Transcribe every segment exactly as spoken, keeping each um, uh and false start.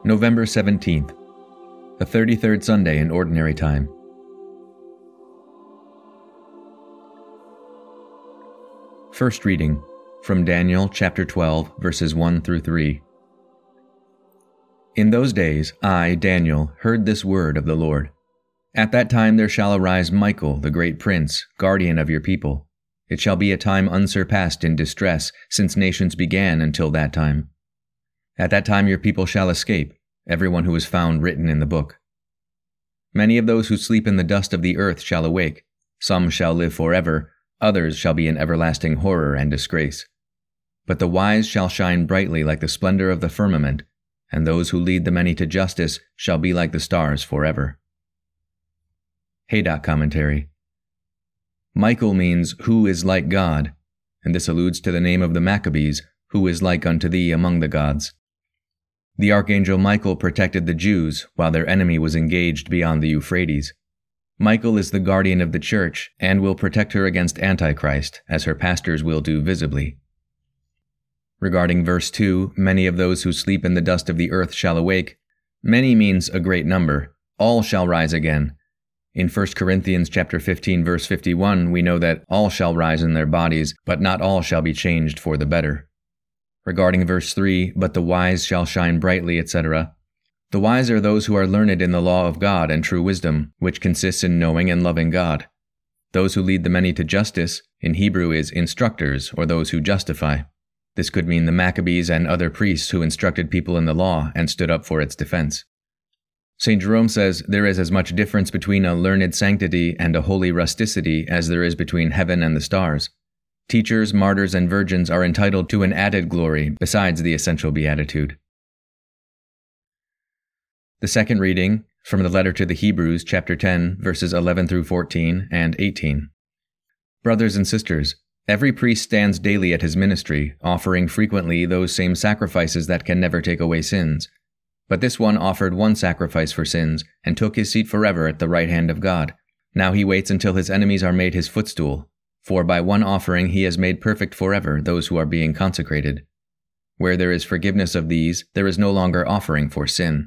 November seventeenth, the thirty-third Sunday in Ordinary Time. First reading from Daniel chapter twelve, verses one through three. In those days I, Daniel, heard this word of the Lord. At that time there shall arise Michael, the great prince, guardian of your people. It shall be a time unsurpassed in distress, since nations began until that time. At that time your people shall escape, everyone who is found written in the book. Many of those who sleep in the dust of the earth shall awake. Some shall live forever, others shall be in everlasting horror and disgrace. But the wise shall shine brightly like the splendor of the firmament, and those who lead the many to justice shall be like the stars forever. Haydock Commentary. Michael means, who is like God, and this alludes to the name of the Maccabees, who is like unto thee among the gods. The archangel Michael protected the Jews while their enemy was engaged beyond the Euphrates. Michael is the guardian of the church and will protect her against Antichrist, as her pastors will do visibly. Regarding verse two, many of those who sleep in the dust of the earth shall awake. Many means a great number. All shall rise again. In First Corinthians chapter fifteen, verse fifty-one, we know that all shall rise in their bodies, but not all shall be changed for the better. Regarding verse three, but the wise shall shine brightly, et cetera. The wise are those who are learned in the law of God and true wisdom, which consists in knowing and loving God. Those who lead the many to justice, in Hebrew is instructors, or those who justify. This could mean the Maccabees and other priests who instructed people in the law and stood up for its defense. Saint Jerome says there is as much difference between a learned sanctity and a holy rusticity as there is between heaven and the stars. Teachers, martyrs, and virgins are entitled to an added glory besides the essential beatitude. The second reading from the letter to the Hebrews, chapter ten, verses eleven through fourteen and eighteen. Brothers and sisters, every priest stands daily at his ministry, offering frequently those same sacrifices that can never take away sins. But this one offered one sacrifice for sins and took his seat forever at the right hand of God. Now he waits until his enemies are made his footstool. For by one offering he has made perfect forever those who are being consecrated. Where there is forgiveness of these, there is no longer offering for sin.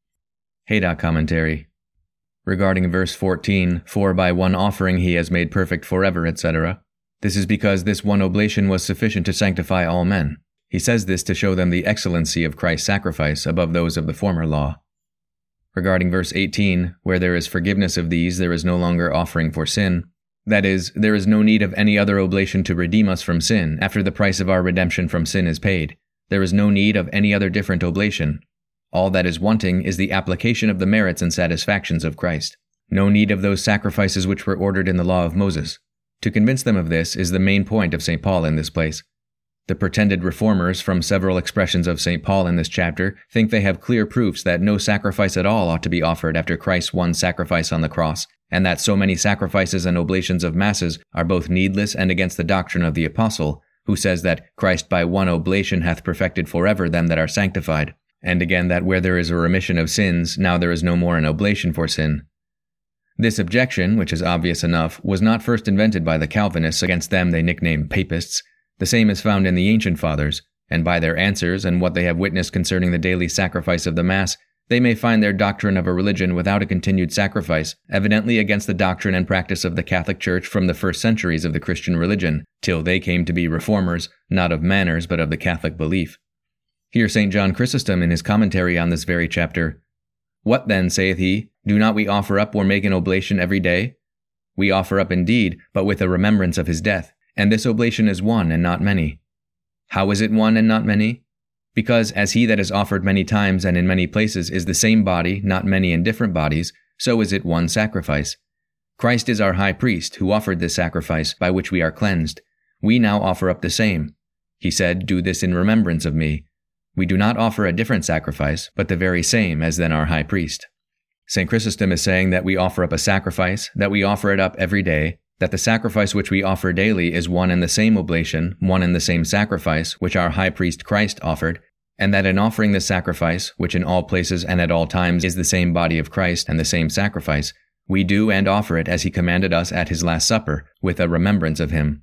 Haydock Commentary. Regarding verse fourteen, for by one offering he has made perfect forever, et cetera. This is because this one oblation was sufficient to sanctify all men. He says this to show them the excellency of Christ's sacrifice above those of the former law. Regarding verse eighteen, where there is forgiveness of these, there is no longer offering for sin. That is, there is no need of any other oblation to redeem us from sin after the price of our redemption from sin is paid. There is no need of any other different oblation. All that is wanting is the application of the merits and satisfactions of Christ. No need of those sacrifices which were ordered in the law of Moses. To convince them of this is the main point of Saint Paul in this place. The pretended reformers from several expressions of Saint Paul in this chapter think they have clear proofs that no sacrifice at all ought to be offered after Christ's one sacrifice on the cross, and that so many sacrifices and oblations of masses are both needless and against the doctrine of the Apostle, who says that Christ by one oblation hath perfected forever them that are sanctified, and again that where there is a remission of sins, now there is no more an oblation for sin. This objection, which is obvious enough, was not first invented by the Calvinists. Against them they nicknamed papists. The same is found in the ancient fathers, and by their answers and what they have witnessed concerning the daily sacrifice of the Mass, they may find their doctrine of a religion without a continued sacrifice evidently against the doctrine and practice of the Catholic Church from the first centuries of the Christian religion, till they came to be reformers, not of manners but of the Catholic belief. Here Saint John Chrysostom in his commentary on this very chapter, "What then, saith he, do not we offer up or make an oblation every day? We offer up indeed, but with a remembrance of his death, and this oblation is one and not many. How is it one and not many? Because as he that is offered many times and in many places is the same body, not many and different bodies, so is it one sacrifice. Christ is our high priest, who offered this sacrifice, by which we are cleansed. We now offer up the same. He said, do this in remembrance of me. We do not offer a different sacrifice, but the very same as then our high priest. Saint Chrysostom is saying that we offer up a sacrifice, that we offer it up every day, that the sacrifice which we offer daily is one and the same oblation, one and the same sacrifice, which our high priest Christ offered, and that in offering this sacrifice, which in all places and at all times is the same body of Christ and the same sacrifice, we do and offer it as he commanded us at his Last Supper, with a remembrance of him.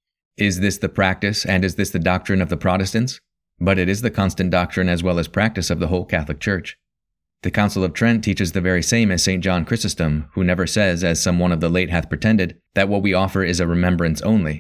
Is this the practice and is this the doctrine of the Protestants? But it is the constant doctrine as well as practice of the whole Catholic Church. The Council of Trent teaches the very same as Saint John Chrysostom, who never says, as some one of the late hath pretended, that what we offer is a remembrance only.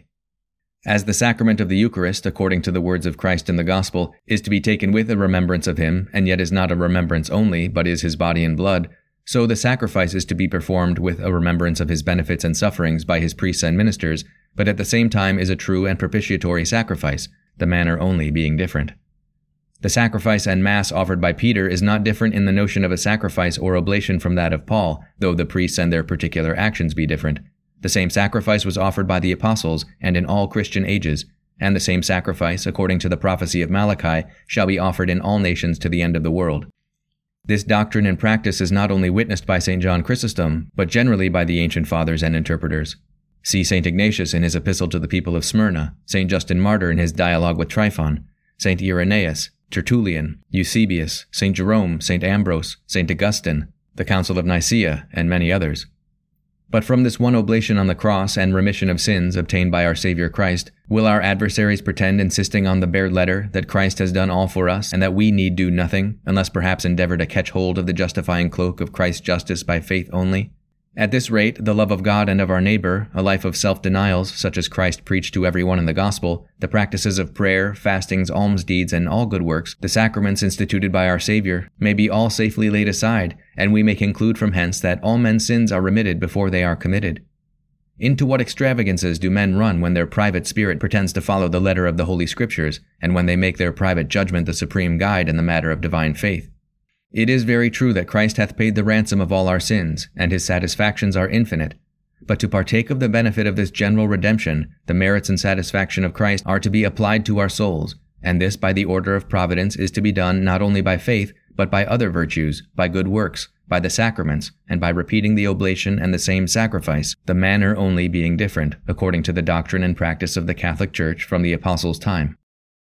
As the sacrament of the Eucharist, according to the words of Christ in the Gospel, is to be taken with a remembrance of him, and yet is not a remembrance only, but is his body and blood, so the sacrifice is to be performed with a remembrance of his benefits and sufferings by his priests and ministers, but at the same time is a true and propitiatory sacrifice, the manner only being different. The sacrifice and Mass offered by Peter is not different in the notion of a sacrifice or oblation from that of Paul, though the priests and their particular actions be different. The same sacrifice was offered by the apostles and in all Christian ages, and the same sacrifice, according to the prophecy of Malachi, shall be offered in all nations to the end of the world. This doctrine and practice is not only witnessed by Saint John Chrysostom, but generally by the ancient fathers and interpreters. See Saint Ignatius in his epistle to the people of Smyrna, Saint Justin Martyr in his dialogue with Tryphon, Saint Irenaeus, Tertullian, Eusebius, Saint Jerome, Saint Ambrose, Saint Augustine, the Council of Nicaea, and many others. But from this one oblation on the cross and remission of sins obtained by our Savior Christ, will our adversaries pretend, insisting on the bare letter, that Christ has done all for us, and that we need do nothing, unless perhaps endeavor to catch hold of the justifying cloak of Christ's justice by faith only? At this rate, the love of God and of our neighbor, a life of self-denials, such as Christ preached to everyone in the Gospel, the practices of prayer, fastings, alms deeds, and all good works, the sacraments instituted by our Savior, may be all safely laid aside, and we may conclude from hence that all men's sins are remitted before they are committed. Into what extravagances do men run when their private spirit pretends to follow the letter of the Holy Scriptures, and when they make their private judgment the supreme guide in the matter of divine faith? It is very true that Christ hath paid the ransom of all our sins, and his satisfactions are infinite. But to partake of the benefit of this general redemption, the merits and satisfaction of Christ are to be applied to our souls, and this by the order of providence is to be done not only by faith, but by other virtues, by good works, by the sacraments, and by repeating the oblation and the same sacrifice, the manner only being different, according to the doctrine and practice of the Catholic Church from the Apostles' time.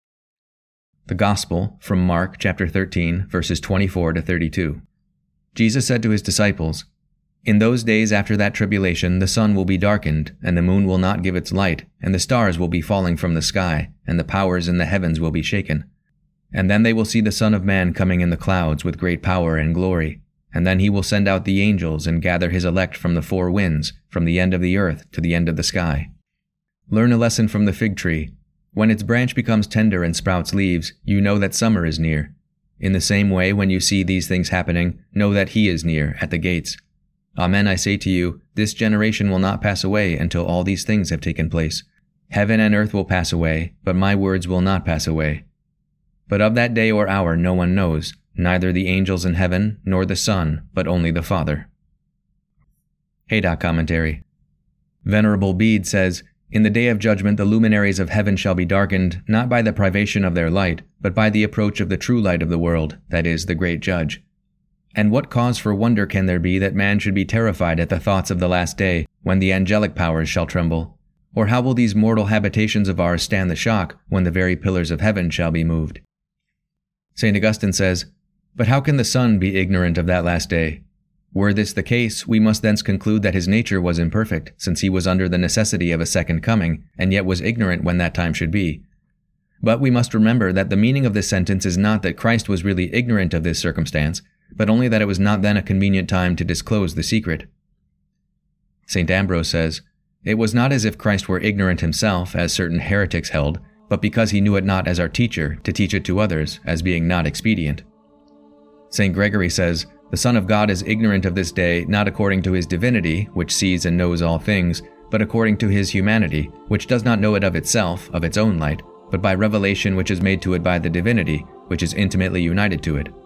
The Gospel from Mark chapter thirteen, verses twenty-four to thirty-two. Jesus said to his disciples, "In those days after that tribulation the sun will be darkened, and the moon will not give its light, and the stars will be falling from the sky, and the powers in the heavens will be shaken. And then they will see the Son of Man coming in the clouds with great power and glory. And then he will send out the angels and gather his elect from the four winds, from the end of the earth to the end of the sky. Learn a lesson from the fig tree. When its branch becomes tender and sprouts leaves, you know that summer is near. In the same way, when you see these things happening, know that he is near, at the gates. Amen, I say to you, this generation will not pass away until all these things have taken place. Heaven and earth will pass away, but my words will not pass away. But of that day or hour no one knows, neither the angels in heaven, nor the Son, but only the Father." Haydock Commentary. Venerable Bede says, "In the day of judgment the luminaries of heaven shall be darkened, not by the privation of their light, but by the approach of the true light of the world, that is, the great Judge. And what cause for wonder can there be that man should be terrified at the thoughts of the last day, when the angelic powers shall tremble? Or how will these mortal habitations of ours stand the shock, when the very pillars of heaven shall be moved?" Saint Augustine says, "But how can the Son be ignorant of that last day? Were this the case, we must thence conclude that his nature was imperfect, since he was under the necessity of a second coming, and yet was ignorant when that time should be. But we must remember that the meaning of this sentence is not that Christ was really ignorant of this circumstance, but only that it was not then a convenient time to disclose the secret." Saint Ambrose says, "It was not as if Christ were ignorant himself, as certain heretics held, but because he knew it not as our teacher, to teach it to others, as being not expedient." Saint Gregory says, "The Son of God is ignorant of this day, not according to his divinity, which sees and knows all things, but according to his humanity, which does not know it of itself, of its own light, but by revelation which is made to it by the divinity, which is intimately united to it.